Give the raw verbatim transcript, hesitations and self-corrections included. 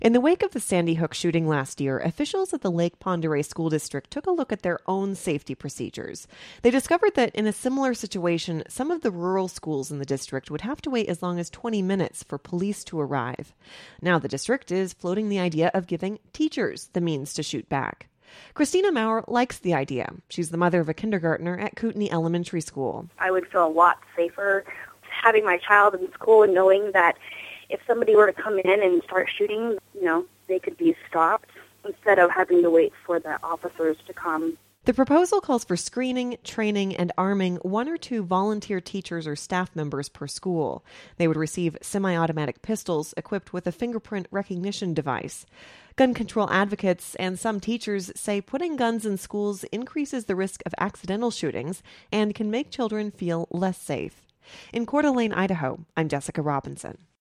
In the wake of the Sandy Hook shooting last year, officials at the Lake Pend Oreille School District took a look at their own safety procedures. They discovered that in a similar situation, some of the rural schools in the district would have to wait as long as twenty minutes for police to arrive. Now the district is floating the idea of giving teachers the means to shoot back. Christina Maurer likes the idea. She's the mother of a kindergartner at Kootenai Elementary School. I would feel a lot safer having my child in school and knowing that if somebody were to come in and start shooting, you know, they could be stopped instead of having to wait for the officers to come. The proposal calls for screening, training, and arming one or two volunteer teachers or staff members per school. They would receive semi-automatic pistols equipped with a fingerprint recognition device. Gun control advocates and some teachers say putting guns in schools increases the risk of accidental shootings and can make children feel less safe. In Coeur d'Alene, Idaho, I'm Jessica Robinson.